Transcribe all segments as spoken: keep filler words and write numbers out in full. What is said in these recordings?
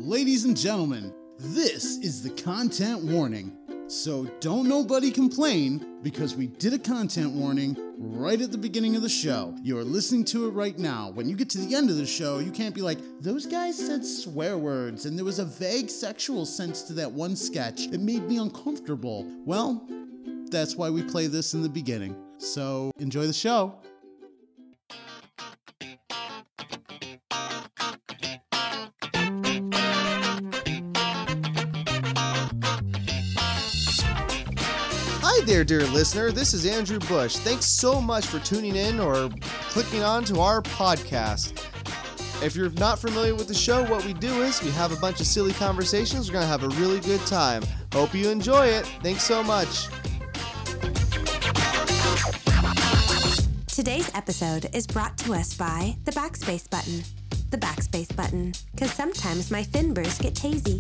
Ladies and gentlemen, this is the content warning. So don't nobody complain because we did a content warning right at the beginning of the show. You're listening to it right now. When you get to the end of the show, you can't be like, those guys said swear words and there was a vague sexual sense to that one sketch. It made me uncomfortable. Well, that's why we play this in the beginning. So enjoy the show. Hi there, dear listener. This is Andrew Bush. Thanks so much for tuning in or clicking on to our podcast. If you're not familiar with the show, what we do is we have a bunch of silly conversations. We're going to have a really good time. Hope you enjoy it. Thanks so much. Today's episode is brought to us by the backspace button. The backspace button, because sometimes my finbers get hazy.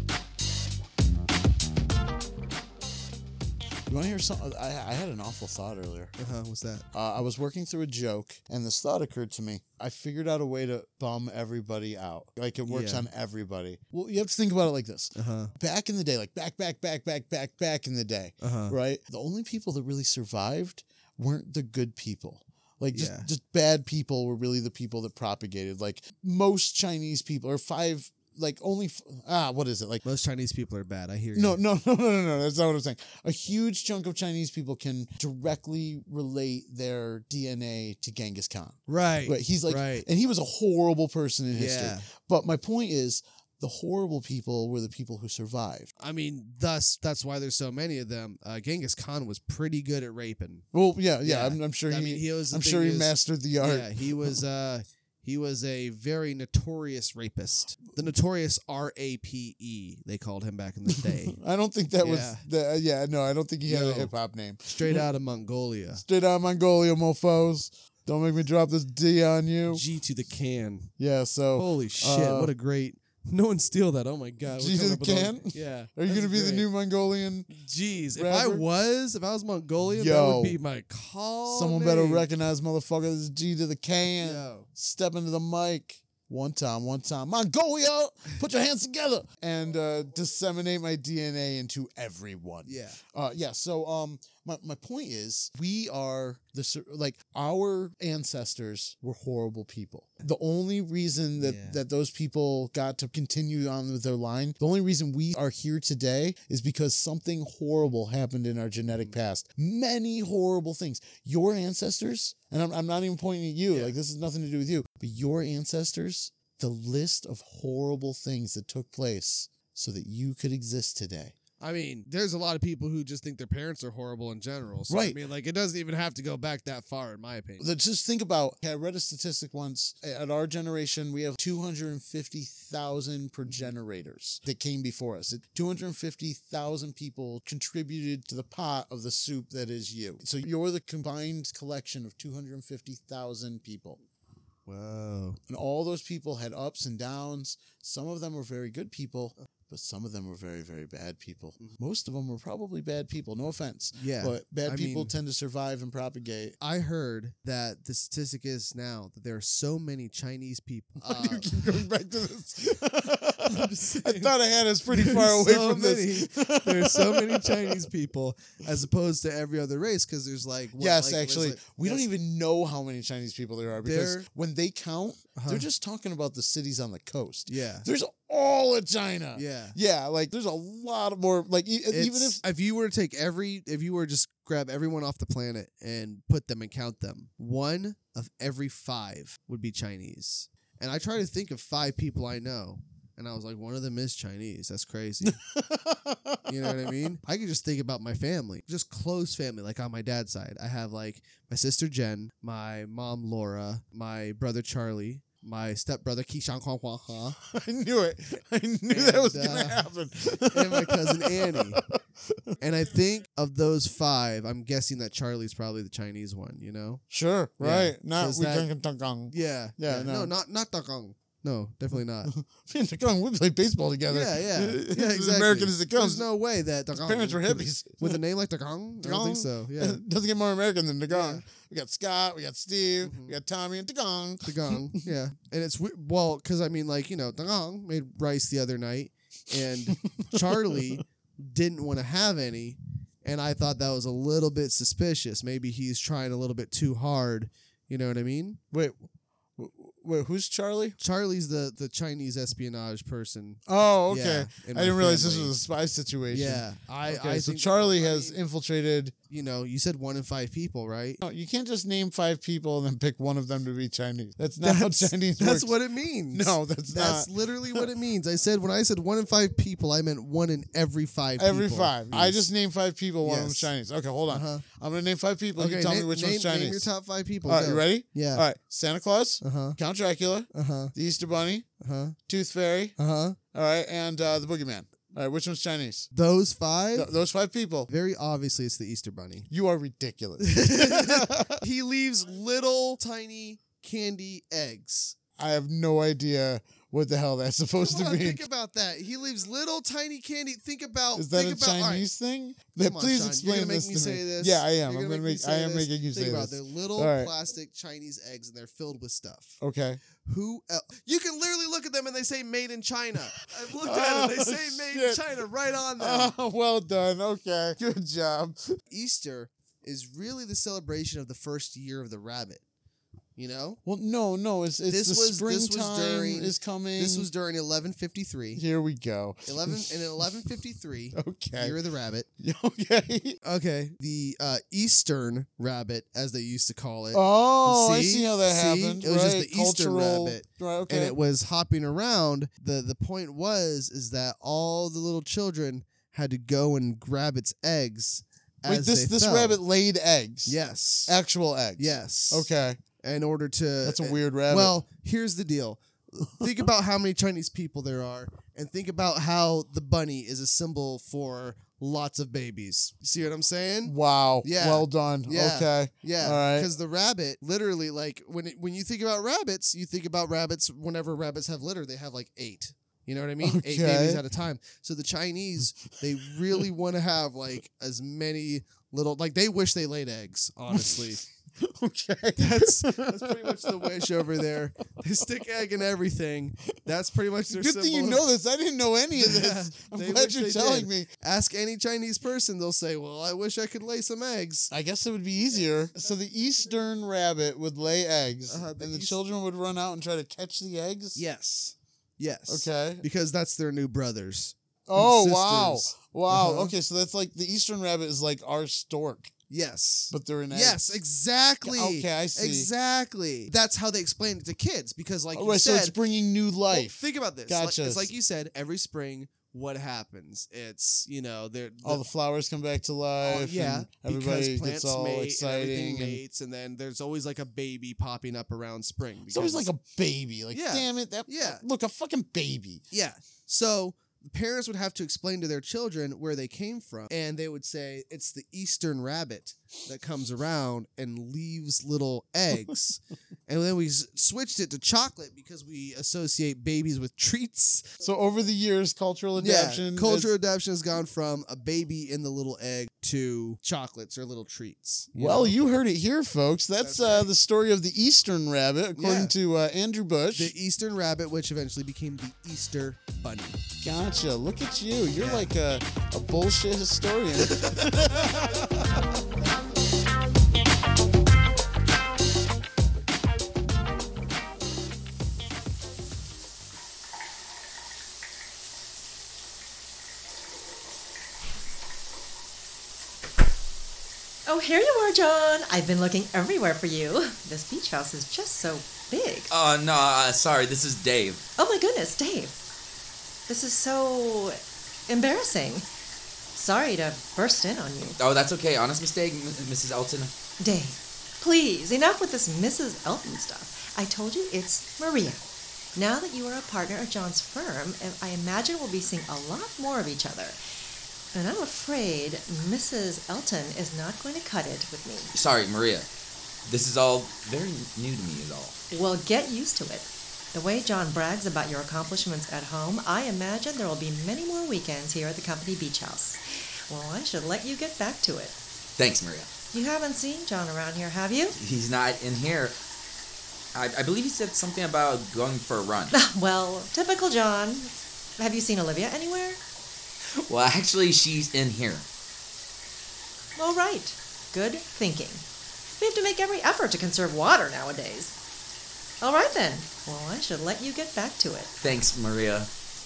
You want to hear something? I, I had an awful thought earlier. Uh-huh, what's that? Uh, I was working through a joke, and this thought occurred to me. I figured out a way to bum everybody out. Like, it works Yeah. on everybody. Well, you have to think about it like this. Uh-huh. Back in the day, like back, back, back, back, back, back in the day, Uh-huh. right? The only people that really survived weren't the good people. Like, just, Yeah. just bad people were really the people that propagated. Like, most Chinese people, or five... Like only, f- ah, what is it? Like Most Chinese people are bad. I hear you. no, no, no, no, no, no. That's not what I'm saying. A huge chunk of Chinese people can directly relate their D N A to Genghis Khan. Right. But he's like, right. and he was a horrible person in history. Yeah. But my point is, the horrible people were the people who survived. I mean, thus, that's why there's so many of them. Uh, Genghis Khan was pretty good at raping. Well, yeah, yeah. Yeah. I'm, I'm sure I he. mean, he was. the I'm thing sure he is- mastered the art. Yeah, he was. Uh, he was a very notorious rapist. The notorious R A P E. They called him back in the day. I don't think that Yeah. was the. Yeah, no, I don't think he had No. a hip hop name. Straight out of Mongolia. Straight out of Mongolia, mofos. Don't make me drop this D on you. G to the can. Yeah. So. Holy shit! uh, what a great. No one steal that. Oh my god. We're G to coming the up with all- can? Yeah. Are you that's gonna be the great. new Mongolian? Jeez, if I rapper? was, if I was Mongolian, that Yo. would be my call. Someone name. better recognize, motherfucker. This is G to the can. Yo. Step into the mic. One time, one time. Mongolia, put your hands together and uh, disseminate my D N A into everyone. Yeah. Uh, yeah. So, um, my, my point is, we are the sur- like our ancestors were horrible people. The only reason that Yeah. that those people got to continue on with their line, the only reason we are here today is because something horrible happened in our genetic past. Many horrible things. Your ancestors, and I'm, I'm not even pointing at you. Yeah. Like, this has nothing to do with you, but your ancestors, the list of horrible things that took place so that you could exist today. I mean, there's a lot of people who just think their parents are horrible in general. So, Right. I mean, like, it doesn't even have to go back that far, in my opinion. Let's just think about, I read a statistic once, at our generation, we have two hundred fifty thousand progenitors that came before us. two hundred fifty thousand people contributed to the pot of the soup that is you. So you're the combined collection of two hundred fifty thousand people. Whoa. And all those people had ups and downs. Some of them were very good people, but some of them were very, very bad people. Most of them were probably bad people. No offense. Yeah. But bad I people mean- tend to survive and propagate. I heard that the statistic is now that there are so many Chinese people. Why do you uh, keep going back to this? just I saying. thought I had us pretty far away so from this. many, there's so many Chinese people as opposed to every other race because there's like what, Yes, like, there's actually, like- we don't yes, even know how many Chinese people there are because There- when they count, Uh-huh. they're just talking about the cities on the coast. yeah There's all of China. yeah Yeah, like there's a lot of more. Like e- even if It's- if you were to take every if you were to just grab everyone off the planet and put them and count them, one of every five would be Chinese. And I try to think of five people I know, and I was like, one of them is Chinese. That's crazy. You know what I mean? I could just think about my family, just close family, like on my dad's side. I have like my sister Jen, my mom Laura, my brother Charlie, my stepbrother Kishan Huang Huang Ha, I knew it, I knew And, that was gonna uh, happen. and my cousin Annie. And I think of those five, I'm guessing that Charlie's probably the Chinese one, you know? Sure, Yeah, right? Not 'cause we that- can. Yeah. Yeah, no. no, not not Dakang. No, definitely not. Me and Dagong, we played baseball together. Yeah, yeah. Yeah, It's exactly. as American as it comes. There's no way that His Dagong parents were could- hippies. with a name like Dagong. I don't think so. Yeah, Doesn't get more American than Dagong. Yeah. We got Scott, we got Steve, Mhm. we got Tommy, and Dagong. Dagong. Yeah, and it's wi- well because I mean like you know Dagong made rice the other night, and Charlie didn't want to have any, and I thought that was a little bit suspicious. Maybe he's trying a little bit too hard. You know what I mean? Wait, w- wait, who's Charlie? Charlie's the the Chinese espionage person. Oh, okay. Yeah, I in my didn't realize this family. was a spy situation. Yeah, I. Okay, I so think Charlie I has mean, infiltrated. You know, you said one in five people, right? No, you can't just name five people and then pick one of them to be Chinese. That's not That's, how Chinese that's works. what it means. No, that's, That's not. literally what it means. I said when I said one in five people, I meant one in every five. Every people. five. I Yes. just named five people. One of them's Yes. Chinese. Okay, hold on. Uh-huh. I'm gonna name five people. Okay, you tell name, me which name, one's Chinese. name your top five people. All right, Go. you ready? Yeah. All right. Santa Claus, Uh huh. Count Dracula, Uh huh. the Easter Bunny, Uh huh. Tooth Fairy. Uh huh. All right, and uh, the Boogeyman. All right, which one's Chinese? Those five. Th- those five people. Very obviously, it's the Easter Bunny. You are ridiculous. He leaves little tiny candy eggs. I have no idea what the hell that's supposed Come to on, mean. think about that. He leaves little tiny candy. Think about. Is that think a about, all right, Chinese thing? That Come on, please Sean, explain you're gonna this make me to me. say this. Yeah, I am. You're I'm gonna gonna make me make. say I am this. making you Think say about this. it. They're little All right. plastic Chinese eggs, and they're filled with stuff. Okay. Who else? You can literally look at them and they say "Made in China." I've looked at it; they Oh, say "Made shit. in China" right on them. Oh, well done. Okay. Good job. Easter is really the celebration of the first year of the rabbit. You know, Well, no, no. It's it's This the was- this springtime was during- is coming. this was during eleven fifty-three. Here we go. Eleven in eleven fifty-three, Okay. year of the rabbit. Okay. Okay, the uh, Eastern rabbit, as they used to call it. Oh, I See? see how that See? happened. It was just right. the Eastern Cultural- rabbit. Right. Okay. And it was hopping around. The the point was is that all the little children had to go and grab its eggs. Wait, as this they this fell. rabbit laid eggs. Yes. Actual eggs. Yes. Okay. In order to That's a weird rabbit. Well, here's the deal. Think about how many Chinese people there are, and think about how the bunny is a symbol for lots of babies. See what I'm saying? Wow. Yeah. Well done. Yeah. Okay. Yeah, All right. because the rabbit, literally, like when it, when you think about rabbits, you think about rabbits. Whenever rabbits have litter, they have like eight. You know what I mean? Eight Okay. babies at a time. So the Chinese, they really want to have like as many little, like they wish they laid eggs. Honestly, Okay. that's that's pretty much the wish over there. They stick egg in everything. That's pretty much their Good symbol. thing you of- know this. I didn't know any of this. Yeah, I'm they glad wish you're they telling did. me. Ask any Chinese person, they'll say, "Well, I wish I could lay some eggs." I guess it would be easier. So the Eastern rabbit would lay eggs, Uh-huh, the and the East- children would run out and try to catch the eggs. Yes, yes. Okay. Because that's their new brothers. Oh and wow! sisters. Wow. Uh-huh. Okay, so that's like the Eastern rabbit is like our stork, Yes. but they're in eggs. Yes, exactly. Okay, I see. Exactly. That's how they explain it to kids because, like Oh, you right, so said, it's bringing new well, life. think about this. Like, Gotcha. it's like you said, every spring, what happens? It's you know they're all the flowers come back to life. oh, yeah, and everybody because plants gets all mate exciting. and everything and mates, and then there's always like a baby popping up around spring. it's always because- like a baby. Like, Yeah. damn it! That Yeah. Look, a fucking baby. Yeah. So the parents would have to explain to their children where they came from, and they would say it's the Eastern rabbit that comes around and leaves little eggs. And then we s- switched it to chocolate because we associate babies with treats. So over the years, cultural adaptation. Yeah, cultural is- adaptation has gone from a baby in the little egg to chocolates or little treats. you Well, know? you heard it here, folks. That's, That's uh, right. the story of the Eastern rabbit, according Yeah. to uh, Andrew Bush. The Eastern rabbit, which eventually became the Easter bunny. Gotcha. Look at you. You're like a, a bullshit historian. Oh, here you are, John. I've been looking everywhere for you. This beach house is just so big. Uh, no, uh, sorry, this is Dave. Oh my goodness, Dave. This is so embarrassing. Sorry to burst in on you. Oh, that's okay. Honest mistake, M- Missus Elton. Dave, please, enough with this Missus Elton stuff. I told you it's Maria. Now that you are a partner of John's firm, I imagine we'll be seeing a lot more of each other. And I'm afraid Missus Elton is not going to cut it with me. Sorry, Maria. This is all very new to me, is all. Well, get used to it. The way John brags about your accomplishments at home, I imagine there will be many more weekends here at the company beach house. Well, I should let you get back to it. Thanks, Maria. You haven't seen John around here, have you? He's not in here. I, I believe he said something about going for a run. Well, typical John. Have you seen Olivia anywhere? Well, actually, she's in here. All right. Good thinking. We have to make every effort to conserve water nowadays. All right, then. Well, I should let you get back to it. Thanks, Maria.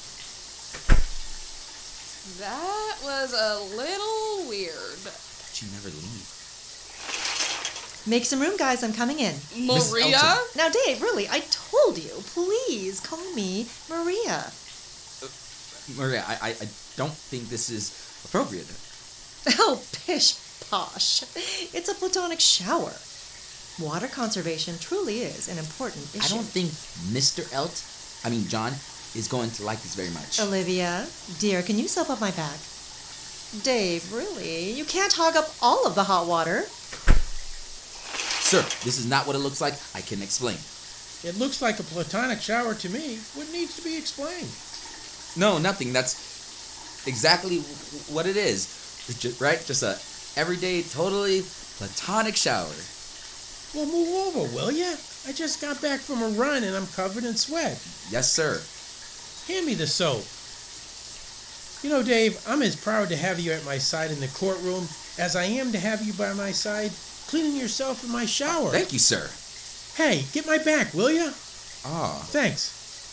That was a little weird. But you never leave. Make some room, guys. I'm coming in. Miss Maria? Elton. Now, Dave, really, I told you. Please call me Maria. Maria, I, I, I don't think this is appropriate. Oh, pish posh. It's a platonic shower. Water conservation truly is an important issue. I don't think Mister Elt, I mean John, is going to like this very much. Olivia, dear, can you soap up my back? Dave, really? You can't hog up all of the hot water. Sir, this is not what it looks like. I can explain. It looks like a platonic shower to me. What needs to be explained? No, nothing. That's exactly w- what it is. It's ju- right? Just a everyday, totally platonic shower. Well, move over, will ya? I just got back from a run and I'm covered in sweat. Yes, sir. Hand me the soap. You know, Dave, I'm as proud to have you at my side in the courtroom as I am to have you by my side cleaning yourself in my shower. Thank you, sir. Hey, get my back, will ya? Ah. Thanks.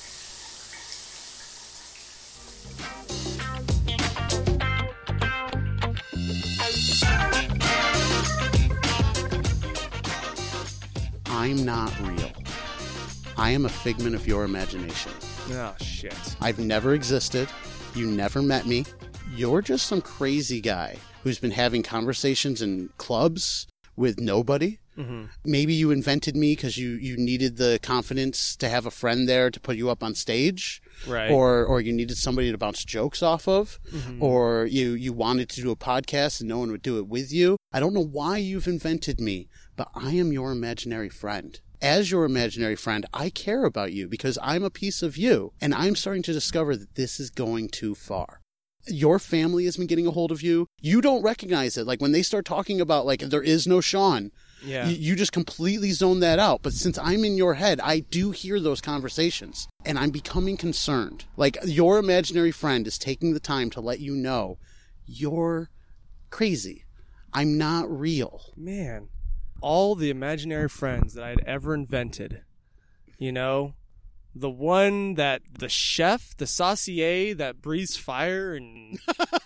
I'm not real. I am a figment of your imagination. Oh, shit. I've never existed. You never met me. You're just some crazy guy who's been having conversations in clubs with nobody. Mm-hmm. Maybe you invented me because you, you needed the confidence to have a friend there to put you up on stage. Right. Or or you needed somebody to bounce jokes off of. Mm-hmm. Or you, you wanted to do a podcast and no one would do it with you. I don't know why you've invented me, but I am your imaginary friend. As your imaginary friend, I care about you because I'm a piece of you. And I'm starting to discover that this is going too far. Your family has been getting a hold of you. You don't recognize it. Like when they start talking about like there is no Sean, Yeah. you, you just completely zone that out. But since I'm in your head, I do hear those conversations and I'm becoming concerned. Like your imaginary friend is taking the time to let you know you're crazy. I'm not real. Man, all the imaginary friends that I'd ever invented, you know, the one that the chef, the saucier that breathes fire and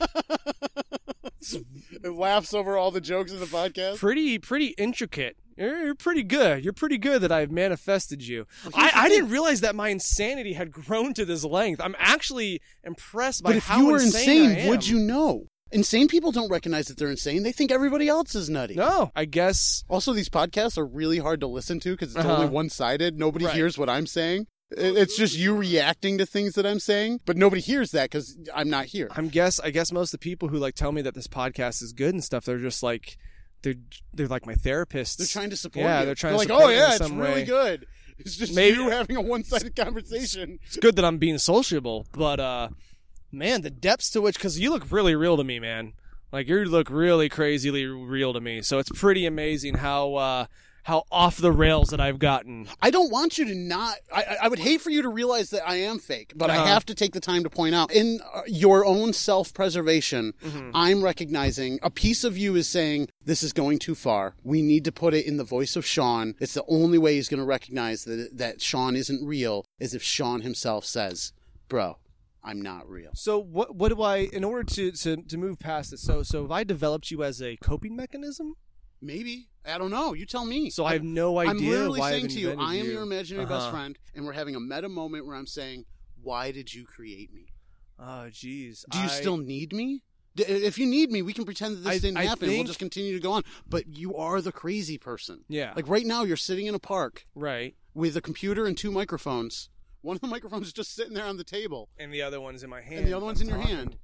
It laughs over all the jokes in the podcast. pretty, pretty intricate. You're, you're pretty good. You're pretty good that I've manifested you. Well, I, here's the I thing. didn't realize that my insanity had grown to this length. I'm actually impressed by But if how you were insane, insane, I am. would you know? Insane people don't recognize that they're insane. They think everybody else is nutty. No, I guess. Also, these podcasts are really hard to listen to because it's Uh-huh. only one-sided. Nobody Right. hears what I'm saying. It- It's just you reacting to things that I'm saying, but nobody hears that because I'm not here. I'm guess. I guess most of the people who like tell me that this podcast is good and stuff, they're just like, they're they're like my therapists. They're trying to support Yeah, you. they're trying like, to support oh me in yeah, it's some really way." good. It's just Maybe- you having a one-sided conversation. It's good that I'm being sociable, but uh, man, the depths to which, because you look really real to me, man. Like you look really crazily real to me. So it's pretty amazing how uh, how off the rails that I've gotten. I don't want you to not. I, I- I would hate for you to realize that I am fake, but Uh-huh. I have to take the time to point out in uh, your own self-preservation, Mm-hmm. I'm recognizing a piece of you is saying this is going too far. We need to put it in the voice of Sean. It's the only way he's going to recognize that that Sean isn't real is if Sean himself says, "Bro, I'm not real." So what what do I in order to, to, to move past it? So so have I developed you as a coping mechanism? Maybe. I don't know. You tell me. So I have no idea. I'm literally why saying I've to you, invented I am you. your imaginary best Uh-huh. friend, and we're having a meta moment where I'm saying, why did you create me? Oh, jeez. Do you I- still need me? D- If you need me, we can pretend that this I- didn't I happen. We'll think- just continue to go on. But you are the crazy person. Yeah. Like right now, you're sitting in a park Right. with a computer and two microphones. One of the microphones is just sitting there on the table, And the other one's in my hand. and the other one's in I'm your talking. hand.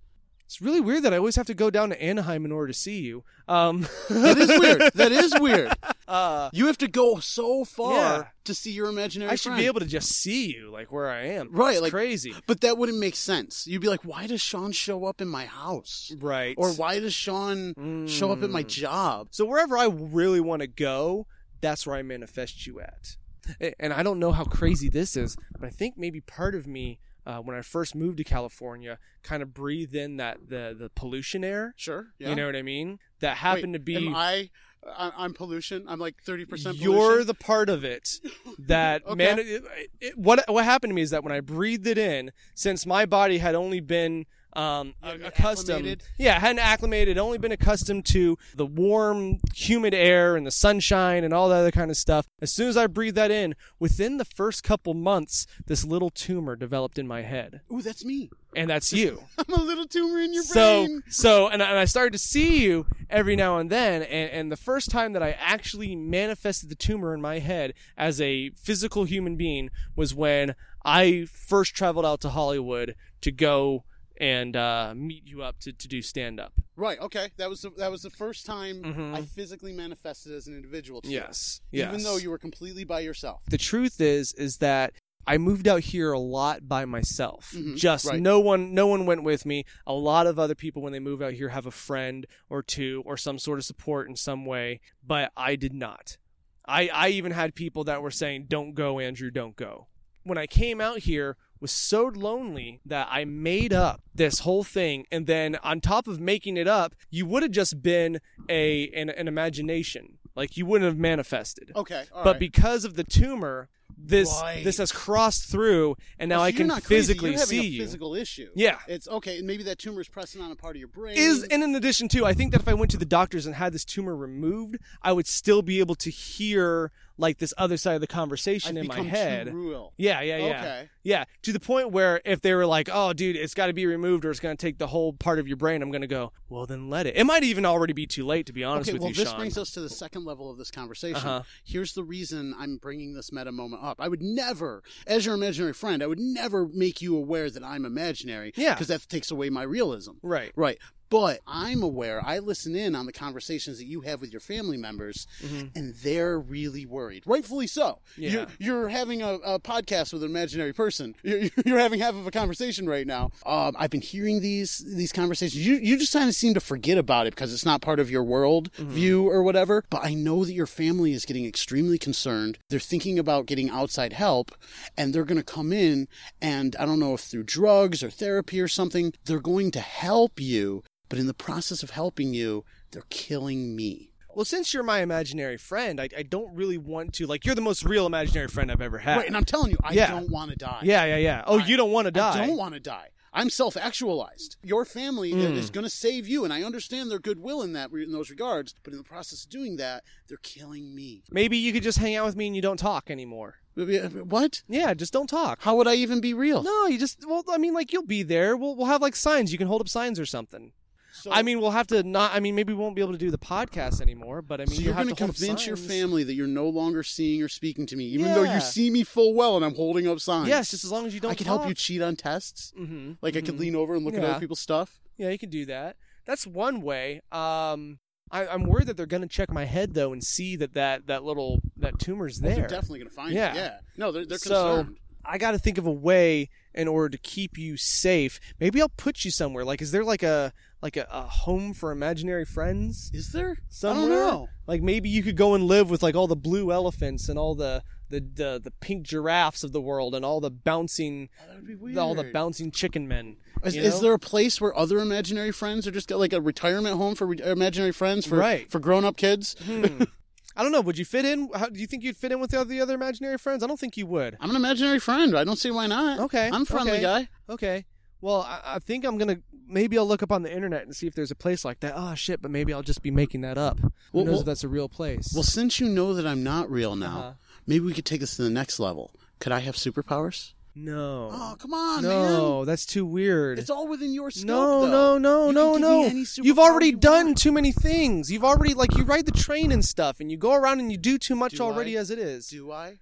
It's really weird that I always have to go down to Anaheim in order to see you. Um, That is weird. That is weird. Uh, You have to go so far Yeah. to see your imaginary I should friend. be able to just see you, like where I am. Right, It's like- crazy. But that wouldn't make sense. You'd be like, why does Sean show up in my house? Right. Or why does Sean show up at my Mm. job? So wherever I really want to go, that's where I manifest you at. A- And I don't know how crazy this is, but I think maybe part of me, uh, when I first moved to California, kind of breathed in that the the pollution air. Sure. Yeah. You know what I mean? That happened Wait, to be. Am I, I, I'm pollution. I'm like thirty percent You're pollution. the part of it that Okay. man. It, it, what what happened to me is that when I breathed it in, since my body had only been um, You hadn't accustomed, acclimated? yeah, hadn't acclimated, only been accustomed to the warm, humid air and the sunshine and all that other kind of stuff. As soon as I breathed that in, within the first couple months, this little tumor developed in my head, Ooh, that's me. and that's you. I'm a little tumor in your So, brain. so, and I, and I started to see you every now and then, and, and the first time that I actually manifested the tumor in my head as a physical human being was when I first traveled out to Hollywood to go and uh, meet you up to, to do stand up. Right. Okay. That was the, that was the first time Mhm. I physically manifested as an individual. To you. Yes, yes. Even though you were completely by yourself. The truth is, is that I moved out here a lot by myself. Mhm, Just right. no one, no one went with me. A lot of other people, when they move out here, have a friend or two or some sort of support in some way, but I did not. I, I even had people that were saying, "Don't go, Andrew, don't go." When I came out here, was so lonely that I made up this whole thing, and then on top of making it up, you would have just been a an, an imagination, like you wouldn't have manifested. Okay. All but right. because of the tumor, this Right. this has crossed through, and now Oh, so I you're can not crazy. physically You're having see a you. physical issue. Yeah. It's okay. Maybe that tumor is pressing on a part of your brain. Is and in addition to, I think that if I went to the doctors and had this tumor removed, I would still be able to hear like this other side of the conversation I've in my become head. too real. Yeah, yeah, yeah. Okay. Yeah, to the point where if they were like, "Oh, dude, it's got to be removed or it's going to take the whole part of your brain," I'm going to go, "Well, then let it." It might even already be too late, to be honest Okay, with well, you, this Sean. brings us to the second level of this conversation. Uh-huh. Here's the reason I'm bringing this meta moment up. I would never, as your imaginary friend, I would never make you aware that I'm imaginary. Yeah. Because that takes away my realism. Right. Right. But I'm aware, I listen in on the conversations that you have with your family members, Mhm. and they're really worried. Rightfully so. Yeah. You're, you're having a, a podcast with an imaginary person. You're, you're having half of a conversation right now. Um, I've been hearing these these conversations. You, you just kind of seem to forget about it because it's not part of your world Mm-hmm. view or whatever. But I know that your family is getting extremely concerned. They're thinking about getting outside help, and they're going to come in, and I don't know if through drugs or therapy or something, they're going to help you. But in the process of helping you, they're killing me. Well, since you're my imaginary friend, I, I don't really want to, like, you're the most real imaginary friend I've ever had. Right, and I'm telling you, I Yeah. don't want to die. Yeah, yeah, yeah. Oh, I- you don't want to die. I don't want to die. I'm self-actualized. Your family Mm. is going to save you, and I understand their goodwill in that in those regards. But in the process of doing that, they're killing me. Maybe you could just hang out with me and you don't talk anymore. What? Yeah, just don't talk. How would I even be real? No, you just, well, I mean, like, you'll be there. We'll, we'll have, like, signs. You can hold up signs or something. So, I mean, we'll have to not, I mean, maybe we won't be able to do the podcast anymore, but I mean, so you'll you're have going to to hold up convince your signs. family that you're no longer seeing or speaking to me, even though Yeah. you see me full well and I'm holding up signs. Yes, just as long as you don't I could talk. help you cheat on tests. Mm-hmm. Like I could lean over and look at Yeah. other people's stuff. Yeah, you can do that. That's one way. Um, I, I'm worried that they're going to check my head, though, and see that that, that little, that tumor's Well, there. they're definitely going to find Yeah. it. Yeah. No, they're, they're So, concerned. I got to think of a way in order to keep you safe. Maybe I'll put you somewhere. Like, is there like a like a, a home for imaginary friends Is there? somewhere? I don't know. Like maybe you could go and live with like all the blue elephants and all the the the, the pink giraffes of the world and all the bouncing Oh, that would be weird. all the bouncing chicken men. Is, you is know? there a place where other imaginary friends are just got like a retirement home for re- imaginary friends for Right. for grown up kids? Hmm. I don't know. Would you fit in? How, do you think you'd fit in with the other, the other imaginary friends? I don't think you would. I'm an imaginary friend. I don't see why not. Okay. I'm a friendly okay. guy. Okay. Well, I, I think I'm gonna maybe I'll look up on the internet and see if there's a place like that. Oh shit! But maybe I'll just be making that up. Who Well, knows well- if that's a real place? Well, since you know that I'm not real now, Uh-huh. maybe we could take this to the next level. Could I have superpowers? no. Oh, come on, no, man. that's too weird. It's all within your scope, no, though. no, no, You no, can give no. me any You've superpower already you done want. too many things. You've already like you ride the train and stuff, and you go around and you do too much Do already I? as it is. Do I?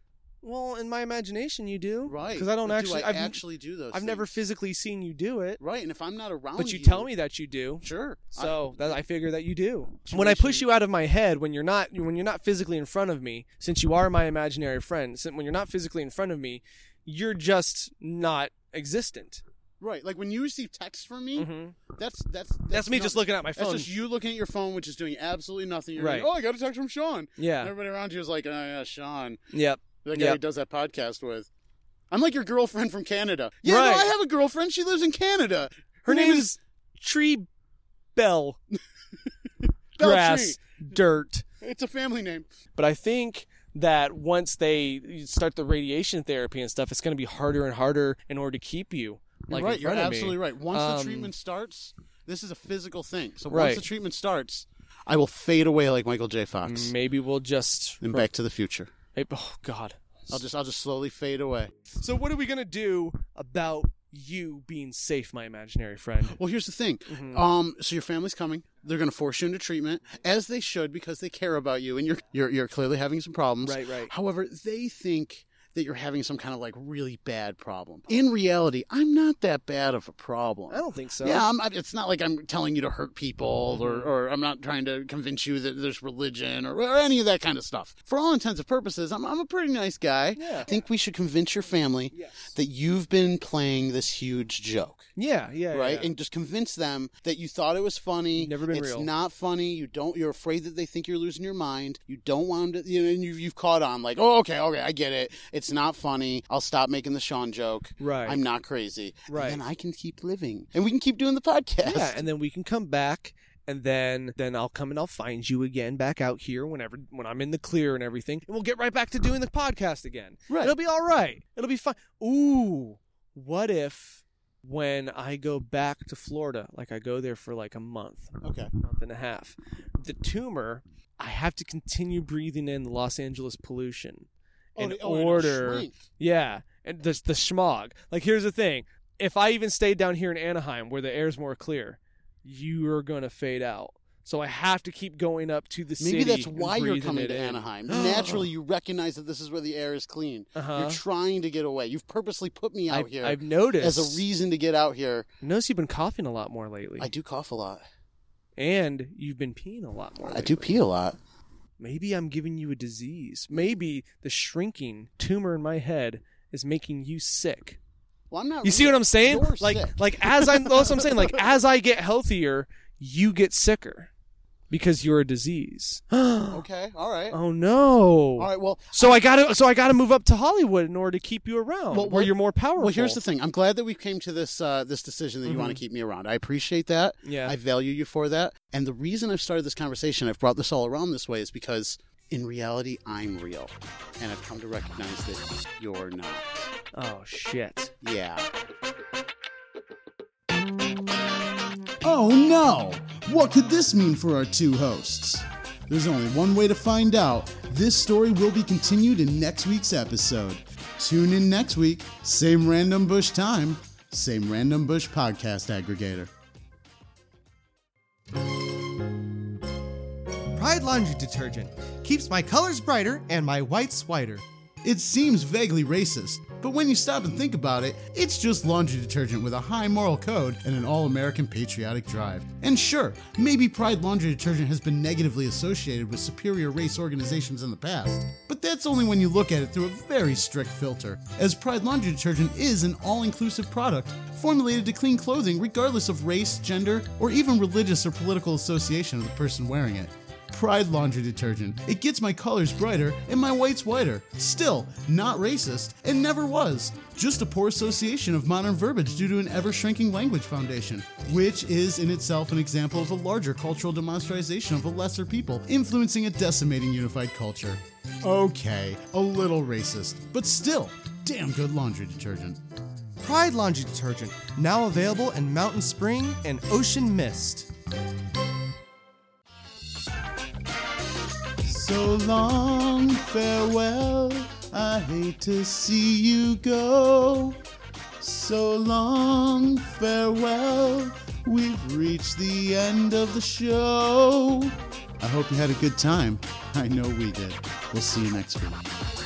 Well, in my imagination, you do. Right. Because I don't But actually. Do I I've, actually do those I've never things? physically seen you do it. Right, and if I'm not around But you you tell me that you do. Sure. So I, that I figure that you do. When I push you out of my head, when you're not, when you're not physically in front of me, since you are my imaginary friend, since when you're not physically in front of me, you're just not existent. Right, like when you receive text from me, Mm-hmm. that's, that's that's That's me no- just looking at my That's phone. just you looking at your phone, which is doing absolutely nothing. You're Right. like, oh, I got a text from Sean. Yeah. And everybody around you is like, oh, yeah, Sean. Yep. The guy Yep. who does that podcast with. I'm like your girlfriend from Canada. Yeah, Right. no, I have a girlfriend. She lives in Canada. Her name is Tree Bell. Bell Grass. Dirt. It's a family name. But I think that once they start the radiation therapy and stuff, it's going to be harder and harder in order to keep you. You're Like right. in You're front of absolutely me. right. Once Um, the treatment starts, this is a physical thing. So Right. once the treatment starts, I will fade away like Michael J. Fox. Maybe we'll just. And Back to the Future. Oh God. I'll just I'll just slowly fade away. So what are we gonna do about you being safe, my imaginary friend? Well, here's the thing. Mhm. Um, so your family's coming. They're going to force you into treatment, as they should, because they care about you, and you're you're you're clearly having some problems. Right, right. However, they think that you're having some kind of like really bad problem. In reality, I'm not that bad of a problem. I don't think so. Yeah, I'm, it's not like I'm telling you to hurt people, or, Mhm. or I'm not trying to convince you that there's religion or, or any of that kind of stuff. For all intents and purposes, I'm, I'm a pretty nice guy. Yeah. I think we should convince your family Yes. that you've been playing this huge joke. Yeah, yeah, Right, yeah. and just convince them that you thought it was funny. Never been it's real. not funny. You don't. You're afraid that they think you're losing your mind. You don't want to. You know, and you've, you've caught on. Like, oh, okay, okay, I get it. It's not funny. I'll stop making the Sean joke. Right. I'm not crazy. Right. And then I can keep living, and we can keep doing the podcast. Yeah, and then we can come back, and then then I'll come and I'll find you again back out here whenever when I'm in the clear and everything, and we'll get right back to doing the podcast again. Right. It'll be all right. It'll be fine. Ooh, what if when I go back to Florida, like I go there for like a month, Okay. month and a half, the tumor, I have to continue breathing in the Los Angeles pollution Oh, in the- oh, it'll order. shrink. Yeah, and the the smog. Like here's the thing: if I even stayed down here in Anaheim, where the air's more clear, you are gonna fade out. So I have to keep going up to the city. Maybe that's and why you're breathing coming it to in. Anaheim. Naturally, you recognize that this is where the air is clean. Uh-huh. You're trying to get away. You've purposely put me out I've, here I've noticed as a reason to get out here. I noticed you've been coughing a lot more lately, I do cough a lot. and you've been peeing a lot more. I lately. do pee a lot. Maybe I'm giving you a disease. Maybe the shrinking tumor in my head is making you sick. Well, I'm not. You see what I'm saying? You're Like, sick. like as I'm, that's what I'm saying. Like as I get healthier, you get sicker because you're a disease. Okay. All right. Oh no! All right. Well, So I gotta, so I gotta move up to Hollywood in order to keep you around, Well, where well- you're more powerful. well. Here's the thing. I'm glad that we came to this uh, this decision that you want to keep me around. I appreciate that. Yeah. I value you for that. And the reason I've started this conversation, I've brought this all around this way, is because in reality, I'm real, and I've come to recognize that you're not. Oh shit! Yeah. Oh no! What could this mean for our two hosts? There's only one way to find out. This story will be continued in next week's episode. Tune in next week, same Random Bush time, same Random Bush podcast aggregator. Pride Laundry Detergent keeps my colors brighter and my whites whiter. It seems vaguely racist, but when you stop and think about it, it's just laundry detergent with a high moral code and an all-American patriotic drive. And sure, maybe Pride Laundry Detergent has been negatively associated with superior race organizations in the past, but that's only when you look at it through a very strict filter, as Pride Laundry Detergent is an all-inclusive product formulated to clean clothing regardless of race, gender, or even religious or political association of the person wearing it. Pride Laundry Detergent. It gets my colors brighter and my whites whiter. Still, not racist, and never was. Just a poor association of modern verbiage due to an ever-shrinking language foundation, which is in itself an example of a larger cultural demonstration of a lesser people, influencing a decimating unified culture. Okay, a little racist, but still, damn good laundry detergent. Pride Laundry Detergent, now available in Mountain Spring and Ocean Mist. So long, farewell, I hate to see you go. So long, farewell, we've reached the end of the show. I hope you had a good time. I know we did. We'll see you next week.